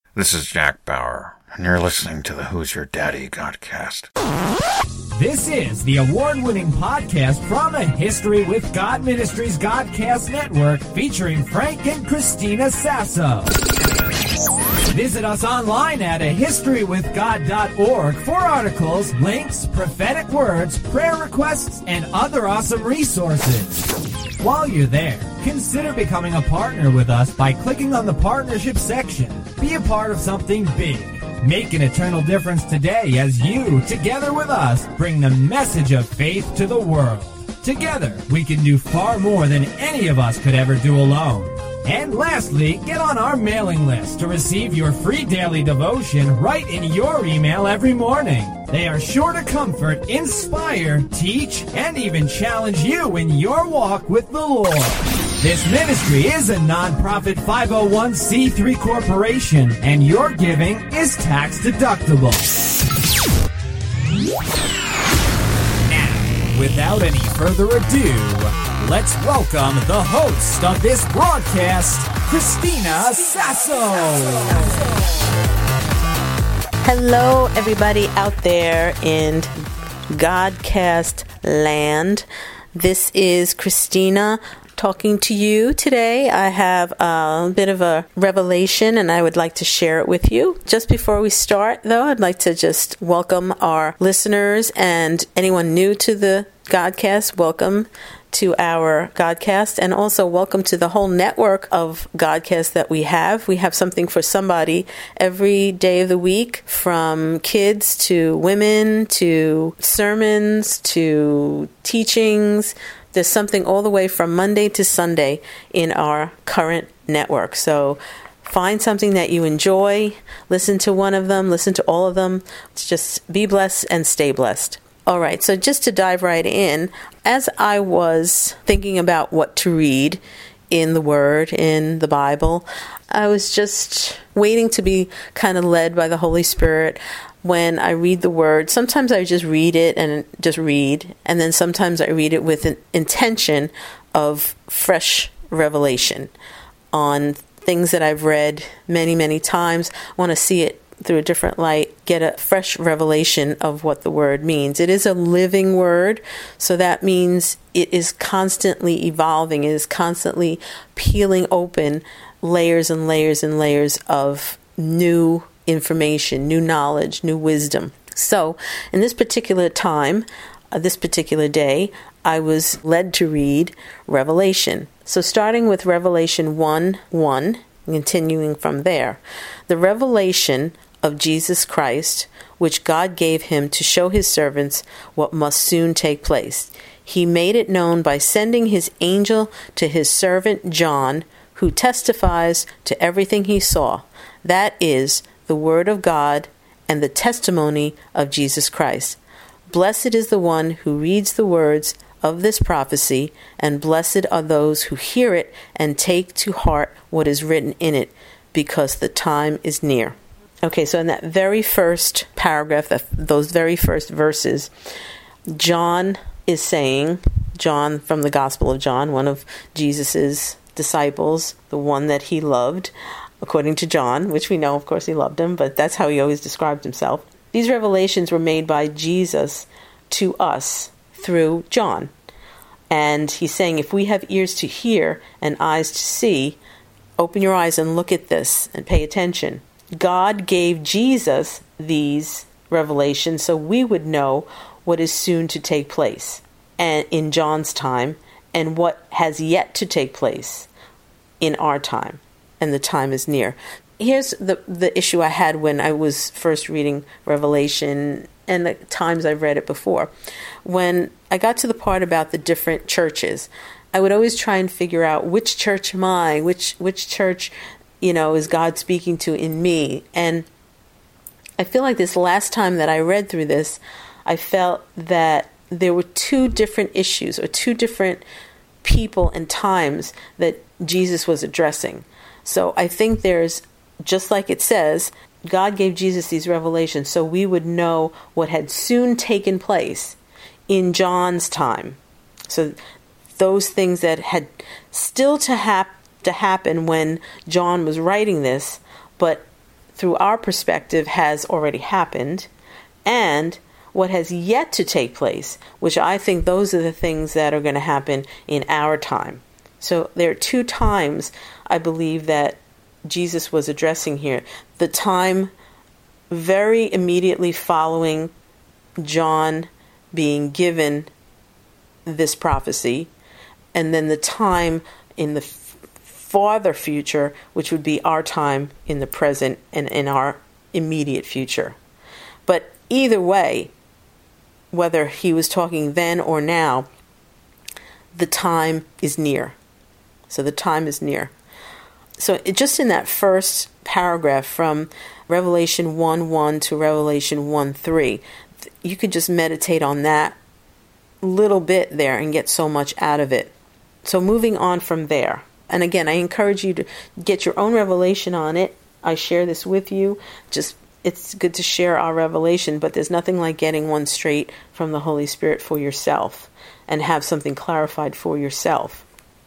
This is Jack Bauer, and you're listening to the Who's Your Daddy Godcast. This is the award-winning podcast from the History with God Ministries Godcast Network, featuring Frank and Christina Sasso. Visit us online at ahistorywithgod.org for articles, links, prophetic words, prayer requests, and other awesome resources. While you're there, consider becoming a partner with us by clicking on the partnership section. Be a part of something big. Make an eternal difference today as you, together with us, bring the message of faith to the world. Together, we can do far more than any of us could ever do alone. And lastly, get on our mailing list to receive your free daily devotion right in your email every morning. They are sure to comfort, inspire, teach, and even challenge you in your walk with the Lord. This ministry is a non-profit 501c3 corporation, and your giving is tax deductible. Now, without any further ado, let's welcome the host of this broadcast, Christina Sasso. Hello, everybody out there in Godcast land. This is Christina talking to you today. I have a bit of a revelation and I would like to share it with you. Just before we start, though, I'd like to just welcome our listeners and anyone new to the Godcast. Welcome to our Godcast, and also welcome to the whole network of Godcasts that we have. We have something for somebody every day of the week, from kids to women to sermons to teachings. There's something all the way from Monday to Sunday in our current network. So find something that you enjoy, listen to one of them, listen to all of them. Just be blessed and stay blessed. All right, so just to dive right in, as I was thinking about what to read in the Word, in the Bible, I was just waiting to be kind of led by the Holy Spirit when I read the Word. Sometimes I just read it and just read, and then sometimes I read it with an intention of fresh revelation on things that I've read many, many times. I want to see it through a different light, get a fresh revelation of what the Word means. It is a living Word, so that means it is constantly evolving. It is constantly peeling open layers and layers and layers of new information, new knowledge, new wisdom. So in this particular time, this particular day, I was led to read Revelation. So starting with Revelation 1:1, continuing from there, the revelation of Jesus Christ, which God gave him to show his servants what must soon take place. He made it known by sending his angel to his servant John, who testifies to everything he saw. That is the word of God and the testimony of Jesus Christ. Blessed is the one who reads the words of this prophecy, and blessed are those who hear it and take to heart what is written in it, because the time is near. Okay, so in that very first paragraph, those very first verses, John is saying, John from the Gospel of John, one of Jesus's disciples, the one that he loved, according to John, which we know, of course, he loved him, but that's how he always described himself. These revelations were made by Jesus to us through John. And he's saying, if we have ears to hear and eyes to see, open your eyes and look at this and pay attention. God gave Jesus these revelations so we would know what is soon to take place and in John's time, and what has yet to take place in our time, and the time is near. Here's the issue I had when I was first reading Revelation, and the times I've read it before. When I got to the part about the different churches, I would always try and figure out which church am I, which church, is God speaking to in me. And I feel like this last time that I read through this, I felt that there were two different issues, or two different people and times that Jesus was addressing. So I think there's, just like it says, God gave Jesus these revelations so we would know what had soon taken place in John's time. So those things that had still to happen when John was writing this, but through our perspective, has already happened, and what has yet to take place, which I think those are the things that are going to happen in our time. So there are two times I believe that Jesus was addressing here. The time very immediately following John being given this prophecy, and then the time in the farther future, which would be our time in the present and in our immediate future. But either way, whether he was talking then or now, the time is near. So the time is near. So just in that first paragraph from Revelation 1:1 to Revelation 1:3, you could just meditate on that little bit there and get so much out of it. So moving on from there. And again, I encourage you to get your own revelation on it. I share this with you. It's good to share our revelation, but there's nothing like getting one straight from the Holy Spirit for yourself and have something clarified for yourself.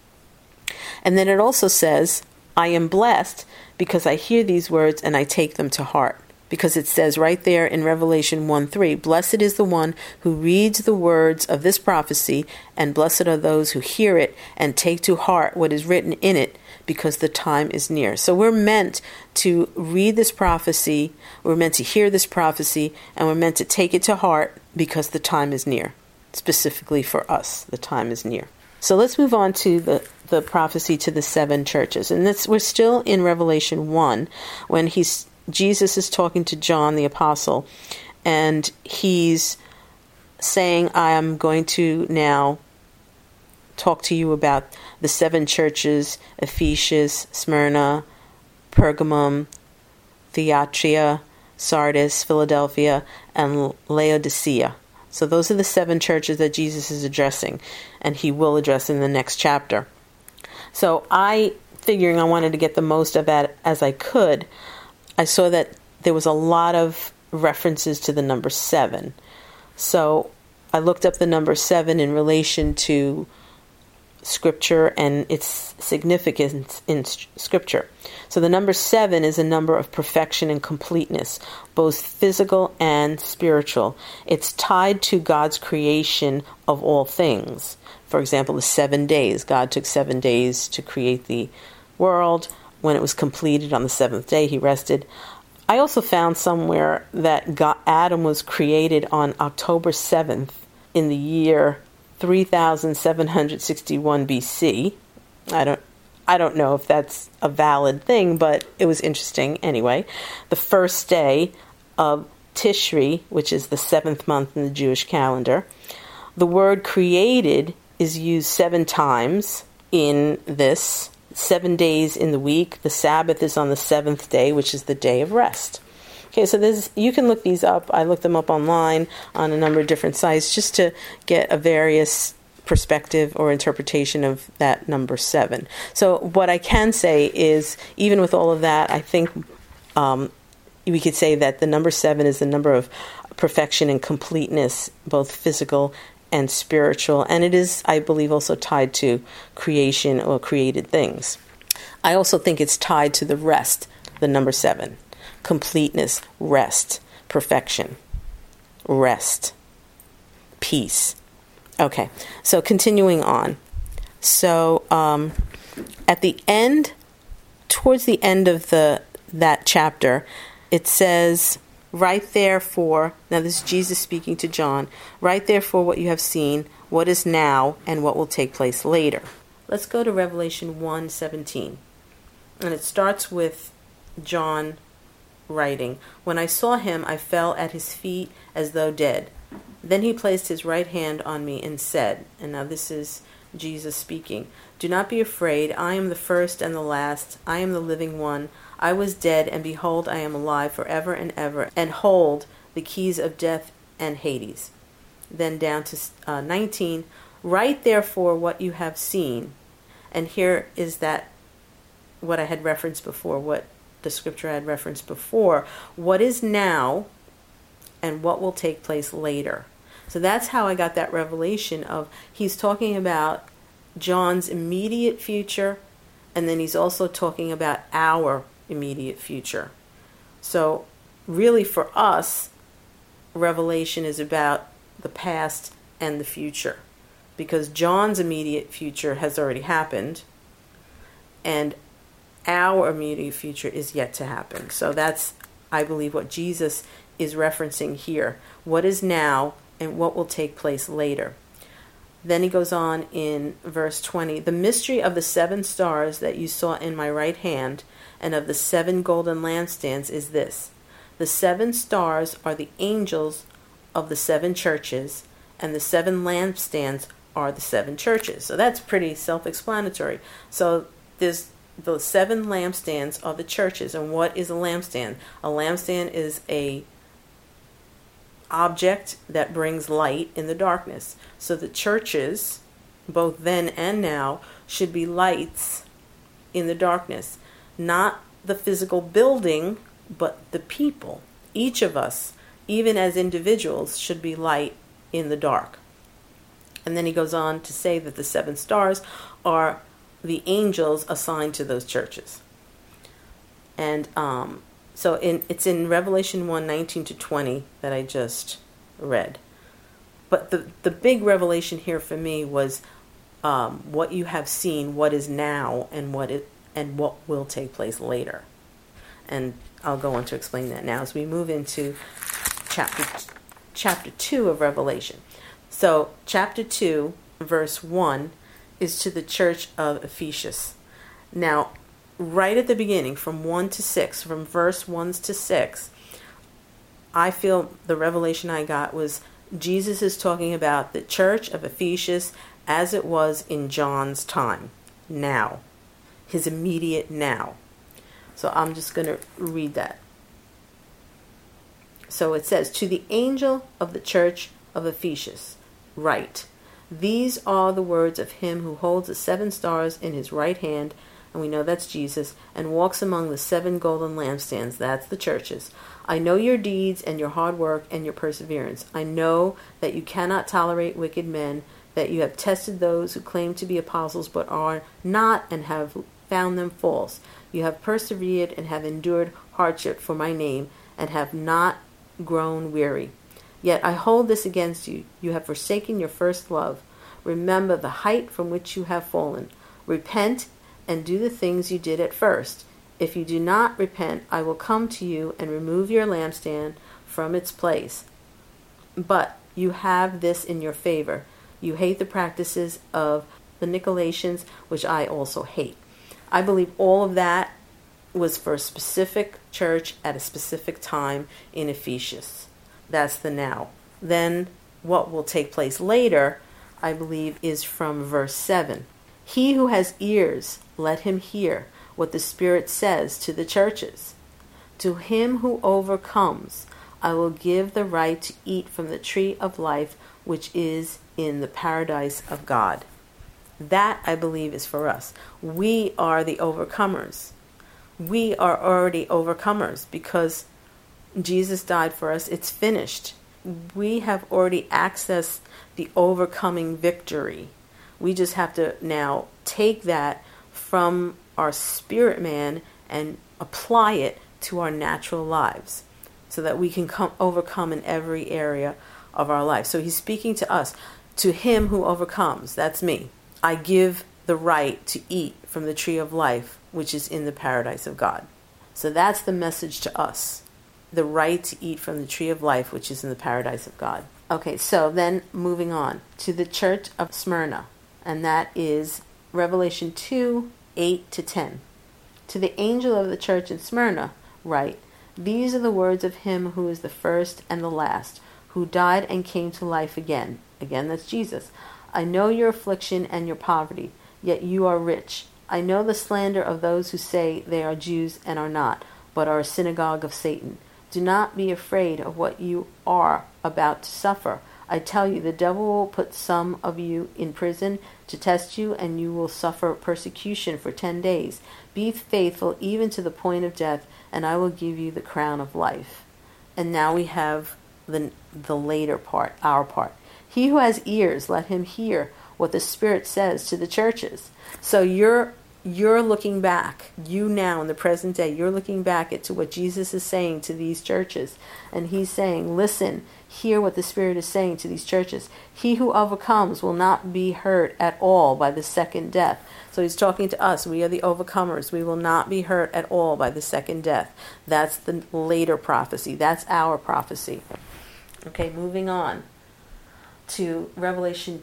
And then it also says, I am blessed because I hear these words and I take them to heart. Because it says right there in Revelation 1:3, blessed is the one who reads the words of this prophecy, and blessed are those who hear it and take to heart what is written in it, because the time is near. So we're meant to read this prophecy, we're meant to hear this prophecy, and we're meant to take it to heart because the time is near. Specifically for us, the time is near. So let's move on to the prophecy to the seven churches. And we're still in Revelation 1 when Jesus is talking to John the Apostle, and he's saying, I am going to now talk to you about the seven churches: Ephesus, Smyrna, Pergamum, Thyatira, Sardis, Philadelphia, and Laodicea. So those are the seven churches that Jesus is addressing, and he will address in the next chapter. So figuring I wanted to get the most of that as I could, I saw that there was a lot of references to the number 7. So I looked up the number 7 in relation to Scripture and its significance in Scripture. So the number 7 is a number of perfection and completeness, both physical and spiritual. It's tied to God's creation of all things. For example, the 7 days. God took 7 days to create the world. When it was completed on the 7th day, he rested. I also found somewhere that Adam was created on October 7th in the year 3761 BC. I don't know if that's a valid thing, but it was interesting anyway. The first day of Tishri, which is the 7th month in the Jewish calendar. The word created is used 7 times in this. 7 days in the week. The Sabbath is on the 7th day, which is the day of rest. Okay, so you can look these up. I looked them up online on a number of different sites just to get a various perspective or interpretation of that number 7. So what I can say is, even with all of that, I think we could say that the number 7 is the number of perfection and completeness, both physical and spiritual, and it is, I believe, also tied to creation or created things. I also think it's tied to the rest, the number 7. Completeness, rest, perfection, rest, peace. Okay, so continuing on. So at the end, towards the end of that chapter, it says, write therefore, now this is Jesus speaking to John, write therefore what you have seen, what is now, and what will take place later. Let's go to Revelation 1:17. And it starts with John writing, when I saw him, I fell at his feet as though dead. Then he placed his right hand on me and said, and now this is Jesus speaking, do not be afraid, I am the first and the last, I am the living one. I was dead, and behold, I am alive forever and ever, and hold the keys of death and Hades. Then down to 19, write therefore what you have seen. And here is that, what I had referenced before, what the scripture had referenced before, what is now and what will take place later. So that's how I got that revelation of, he's talking about John's immediate future, and then he's also talking about our immediate future. So really for us, Revelation is about the past and the future, because John's immediate future has already happened and our immediate future is yet to happen. So that's, I believe, what Jesus is referencing here. What is now and what will take place later. Then he goes on in verse 20, the mystery of the 7 stars that you saw in my right hand and of the 7 golden lampstands is this. The 7 stars are the angels of the 7 churches, and the 7 lampstands are the 7 churches. So that's pretty self-explanatory. So there's the 7 lampstands are the churches. And what is a lampstand? A lampstand is a object that brings light in the darkness. So the churches, both then and now, should be lights in the darkness. Not the physical building, but the people. Each of us, even as individuals, should be light in the dark. And then he goes on to say that the 7 stars are the angels assigned to those churches. And so it's in Revelation 1:19-20 that I just read. But the big revelation here for me was what you have seen, what is now, and what will take place later. And I'll go on to explain that now as we move into chapter 2 of Revelation. So chapter 2, verse 1 is to the church of Ephesus. Now, right at the beginning, from 1 to 6, from verse 1 to 6, I feel the revelation I got was Jesus is talking about the church of Ephesus as it was in John's time, now, his immediate now. So I'm just going to read that. So it says, to the angel of the church of Ephesus, write, these are the words of him who holds the 7 stars in his right hand, and we know that's Jesus, and walks among the 7 golden lampstands, that's the churches. I know your deeds and your hard work and your perseverance. I know that you cannot tolerate wicked men, that you have tested those who claim to be apostles but are not, and have found them false. You have persevered and have endured hardship for my name, and have not grown weary. Yet I hold this against you. You have forsaken your first love. Remember the height from which you have fallen. Repent and do the things you did at first. If you do not repent, I will come to you and remove your lampstand from its place. But you have this in your favor. You hate the practices of the Nicolaitans, which I also hate. I believe all of that was for a specific church at a specific time in Ephesus. That's the now. Then what will take place later, I believe, is from verse 7. He who has ears, let him hear what the Spirit says to the churches. To him who overcomes, I will give the right to eat from the tree of life, which is in the paradise of God. That, I believe, is for us. We are the overcomers. We are already overcomers because Jesus died for us. It's finished. We have already accessed the overcoming victory. We just have to now take that from our spirit man and apply it to our natural lives so that we can overcome in every area of our life. So he's speaking to us. To him who overcomes, that's me, I give the right to eat from the tree of life, which is in the paradise of God. So that's the message to us. The right to eat from the tree of life, which is in the paradise of God. Okay, so then moving on to the church of Smyrna, and that is Revelation 2, 8-10. To the angel of the church in Smyrna, write, these are the words of him who is the first and the last, who died and came to life again. Again, that's Jesus. I know your affliction and your poverty, yet you are rich. I know the slander of those who say they are Jews and are not, but are a synagogue of Satan. Do not be afraid of what you are about to suffer. I tell you, the devil will put some of you in prison to test you, and you will suffer persecution for 10 days. Be faithful even to the point of death, and I will give you the crown of life. And now we have the later part, our part. He who has ears, let him hear what the Spirit says to the churches. So you're you're looking back, you now in the present day, you're looking back at to what Jesus is saying to these churches. And he's saying, listen, hear what the Spirit is saying to these churches. He who overcomes will not be hurt at all by the second death. So he's talking to us. We are the overcomers. We will not be hurt at all by the second death. That's the later prophecy. That's our prophecy. Okay, moving on to Revelation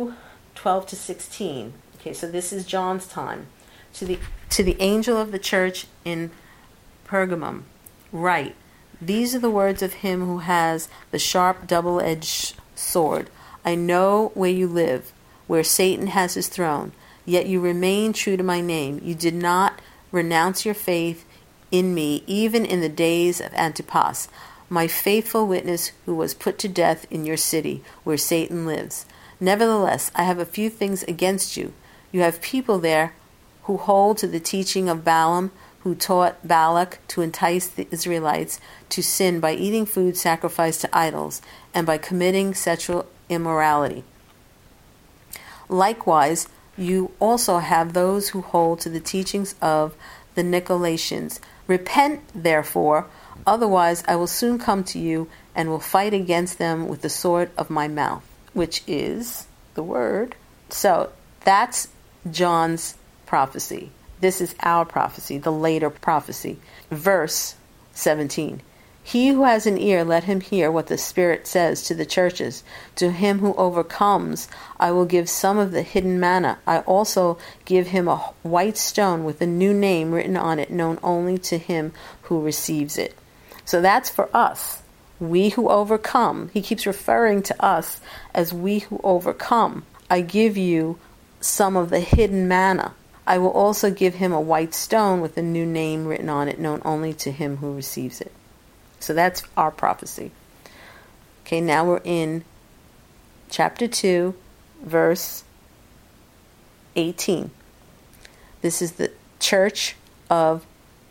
2:12-16. Okay, so this is John's time. To the angel of the church in Pergamum, write, these are the words of him who has the sharp double-edged sword. I know where you live, where Satan has his throne, yet you remain true to my name. You did not renounce your faith in me, even in the days of Antipas, my faithful witness who was put to death in your city, where Satan lives. Nevertheless, I have a few things against you. You have people there who hold to the teaching of Balaam, who taught Balak to entice the Israelites to sin by eating food sacrificed to idols and by committing sexual immorality. Likewise, you also have those who hold to the teachings of the Nicolaitans. Repent, therefore, otherwise I will soon come to you and will fight against them with the sword of my mouth, which is the word. So that's John's prophecy. This is our prophecy, the later prophecy. Verse 17. He who has an ear, let him hear what the Spirit says to the churches. To him who overcomes, I will give some of the hidden manna. I also give him a white stone with a new name written on it, known only to him who receives it. So that's for us. We who overcome. He keeps referring to us as we who overcome. I give you some of the hidden manna. I will also give him a white stone with a new name written on it, known only to him who receives it. So that's our prophecy. Okay, now we're in chapter 2, verse 18. This is the church of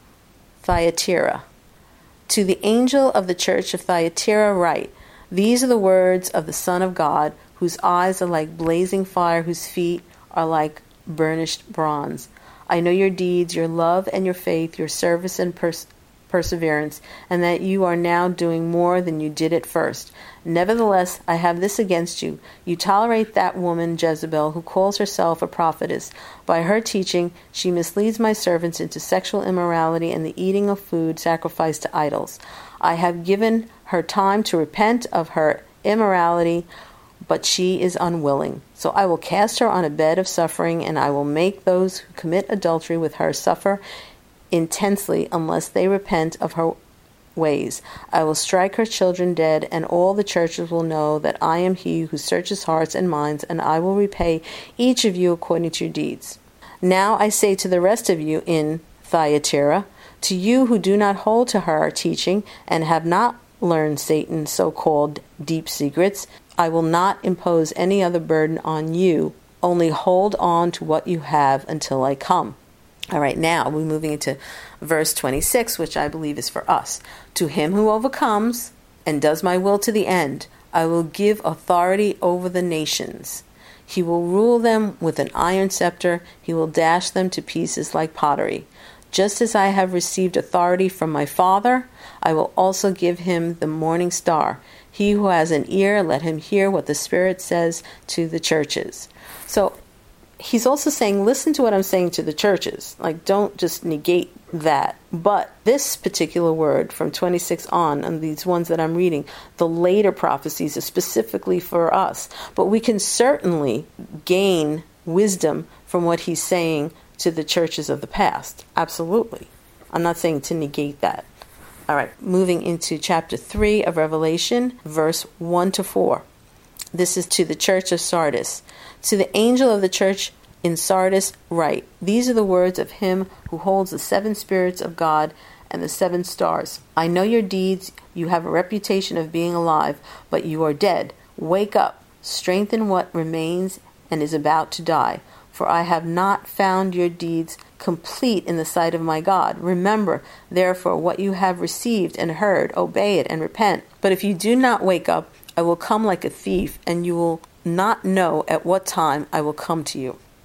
Thyatira. To the angel of the church of Thyatira write, these are the words of the Son of God, whose eyes are like blazing fire, whose feet are like burnished bronze. I know your deeds, your love and your faith, your service and perseverance, and that you are now doing more than you did at first. Nevertheless, I have this against you. You tolerate that woman Jezebel, who calls herself a prophetess. By her teaching, she misleads my servants into sexual immorality and the eating of food sacrificed to idols. I have given her time to repent of her immorality, but she is unwilling. So I will cast her on a bed of suffering, and I will make those who commit adultery with her suffer intensely unless they repent of her ways. I will strike her children dead, and all the churches will know that I am he who searches hearts and minds, and I will repay each of you according to your deeds. Now I say to the rest of you in Thyatira, to you who do not hold to her teaching and have not learned Satan's so-called deep secrets, I will not impose any other burden on you. Only hold on to what you have until I come. All right, now we're moving into verse 26, which I believe is for us. To him who overcomes and does my will to the end, I will give authority over the nations. He will rule them with an iron scepter. He will dash them to pieces like pottery. Just as I have received authority from my Father, I will also give him the morning star. He who has an ear, let him hear what the Spirit says to the churches. So he's also saying, listen to what I'm saying to the churches. Like, don't just negate that. But this particular word from 26 on, and these ones that I'm reading, the later prophecies are specifically for us. But we can certainly gain wisdom from what he's saying to the churches of the past. Absolutely. I'm not saying to negate that. All right, moving into chapter 3 of Revelation, verse 1-4. This is to the church of Sardis. To the angel of the church in Sardis write, these are the words of him who holds the 7 spirits of God and the 7 stars. I know your deeds. You have a reputation of being alive, but you are dead. Wake up, strengthen what remains and is about to die. For I have not found your deeds complete in the sight of my God. Remember, therefore, what you have received and heard, obey it and repent. But if you do not wake up, I will come like a thief, and you will not know at what time I will come to you.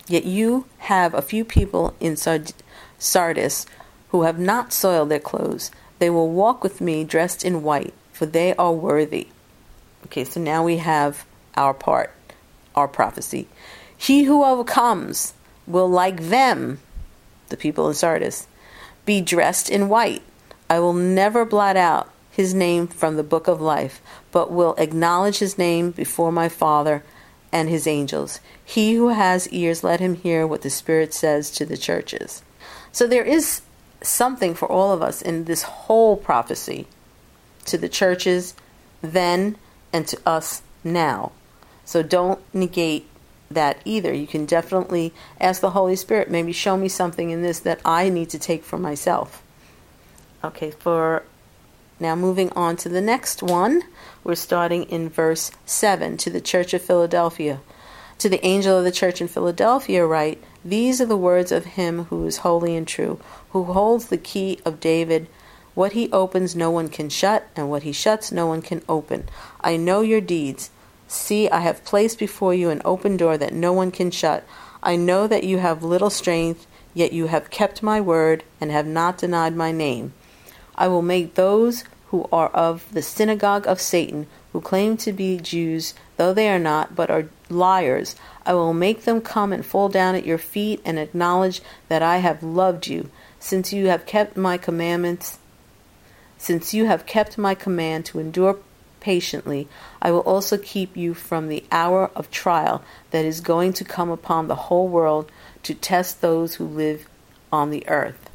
Yet you have a few people in Sardis who have not soiled their clothes. They will walk with me dressed in white, for they are worthy. Okay, so now we have our part, our prophecy. He who overcomes will, like them, the people in Sardis, be dressed in white. I will never blot out his name from the book of life, but will acknowledge his name before my Father and his angels. He who has ears, let him hear what the Spirit says to the churches. So there is something for all of us in this whole prophecy, to the churches then and to us now. So don't negate that either. You can definitely ask the Holy Spirit, maybe show me something in this that I need to take for myself. Okay, for now moving on to the next one, we're starting in verse 7. To the church of Philadelphia. To the angel of the church in Philadelphia write, these are the words of him who is holy and true, who holds the key of David. What he opens no one can shut, and what he shuts no one can open. I know your deeds. See, I have placed before you an open door that no one can shut. I know that you have little strength, yet you have kept my word and have not denied my name. I will make those who are of the synagogue of Satan, who claim to be Jews, though they are not, but are liars, I will make them come and fall down at your feet and acknowledge that I have loved you, since you have kept my commandments. Since you have kept my command to endure patiently, I will also keep you from the hour of trial that is going to come upon the whole world to test those who live on the earth.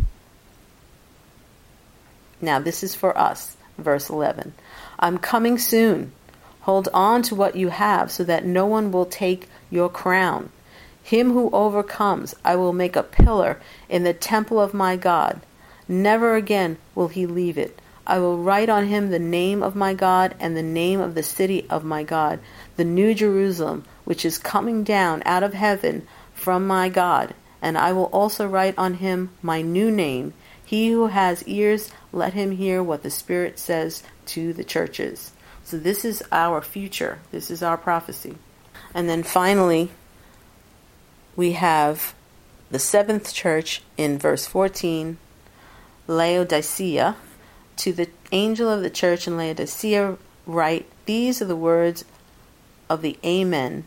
Now this is for us, verse 11. I'm coming soon. Hold on to what you have so that no one will take your crown. Him who overcomes, I will make a pillar in the temple of my God. Never again will he leave it. I will write on him the name of my God and the name of the city of my God, the new Jerusalem, which is coming down out of heaven from my God. And I will also write on him my new name. He who has ears, let him hear what the Spirit says to the churches. So this is our future. This is our prophecy. And then finally, we have the seventh church in verse 14, Laodicea. To the angel of the church in Laodicea write, these are the words of the Amen,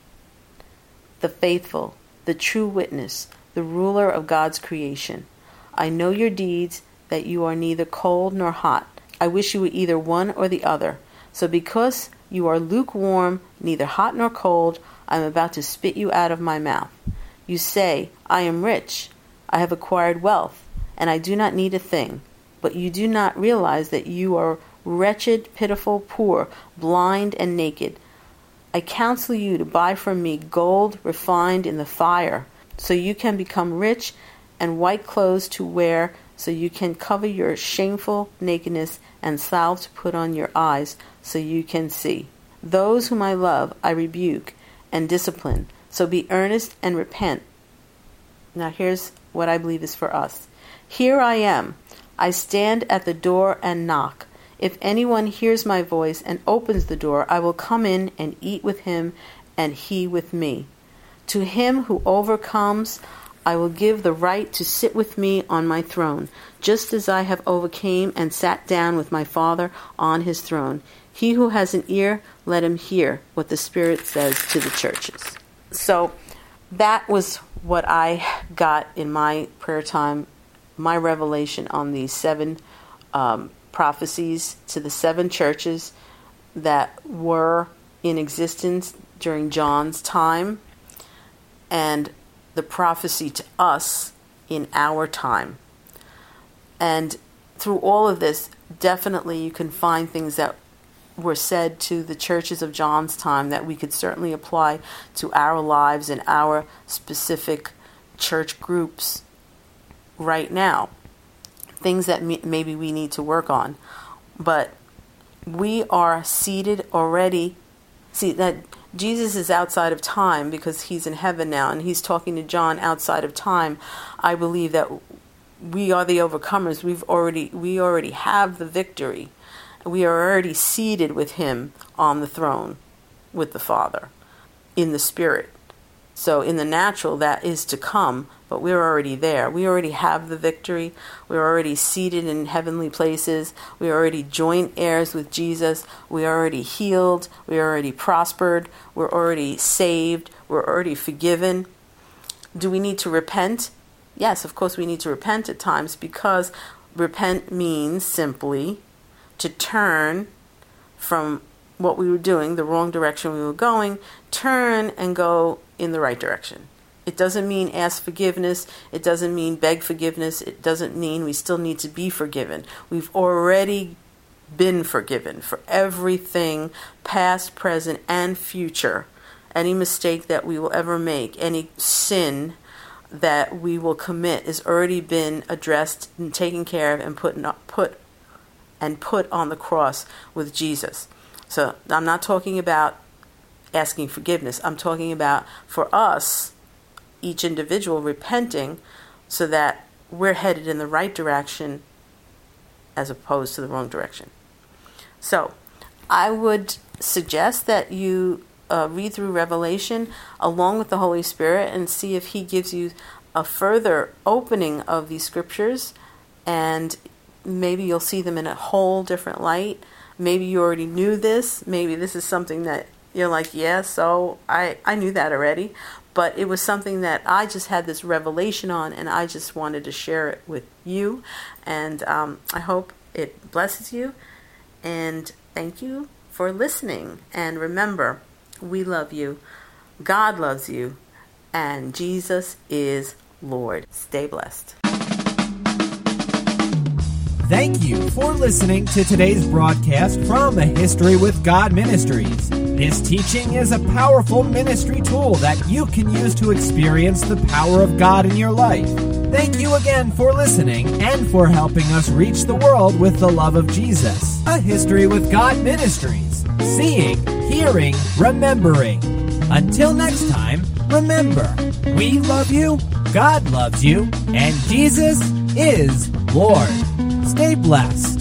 the faithful, the true witness, the ruler of God's creation. I know your deeds, that you are neither cold nor hot. I wish you were either one or the other. So because you are lukewarm, neither hot nor cold, I am about to spit you out of my mouth. You say, I am rich, I have acquired wealth, and I do not need a thing. But you do not realize that you are wretched, pitiful, poor, blind, and naked. I counsel you to buy from me gold refined in the fire, so you can become rich, and white clothes to wear, so you can cover your shameful nakedness, and salve to put on your eyes, so you can see. Those whom I love I rebuke and discipline, so be earnest and repent. Now here's what I believe is for us. Here I am. I stand at the door and knock. If anyone hears my voice and opens the door, I will come in and eat with him and he with me. To him who overcomes, I will give the right to sit with me on my throne, just as I have overcame and sat down with my Father on his throne. He who has an ear, let him hear what the Spirit says to the churches. So that was what I got in my prayer time, my revelation on these seven prophecies to the seven churches that were in existence during John's time, and the prophecy to us in our time. And through all of this, definitely you can find things that were said to the churches of John's time that we could certainly apply to our lives and our specific church groups right now. Things that maybe we need to work on. But we are seated already. See, that Jesus is outside of time because he's in heaven now, and he's talking to John outside of time. I believe that we are the overcomers. We already have the victory. We are already seated with him on the throne with the Father in the Spirit. So in the natural, that is to come, but we're already there. We already have the victory. We're already seated in heavenly places. We are already joint heirs with Jesus. We are already healed. We are already prospered. We're already saved. We're already forgiven. Do we need to repent? Yes, of course we need to repent at times, because repent means simply to turn from what we were doing, the wrong direction we were going, turn and go in the right direction. It doesn't mean ask forgiveness. It doesn't mean beg forgiveness. It doesn't mean we still need to be forgiven. We've already been forgiven for everything, past, present, and future. Any mistake that we will ever make, any sin that we will commit, has already been addressed and taken care of and put on the cross with Jesus. So I'm not talking about asking forgiveness. I'm talking about, for us, each individual repenting so that we're headed in the right direction as opposed to the wrong direction. So I would suggest that you read through Revelation along with the Holy Spirit and see if He gives you a further opening of these scriptures, and maybe you'll see them in a whole different light. Maybe you already knew this. Maybe this is something that you're like, yeah, so I knew that already. But it was something that I just had this revelation on, and I just wanted to share it with you. And I hope it blesses you. And thank you for listening. And remember, we love you. God loves you. And Jesus is Lord. Stay blessed. Thank you for listening to today's broadcast from A History with God Ministries. This teaching is a powerful ministry tool that you can use to experience the power of God in your life. Thank you again for listening and for helping us reach the world with the love of Jesus. A History with God Ministries. Seeing, hearing, remembering. Until next time, remember, we love you, God loves you, and Jesus is Lord. Stay blessed.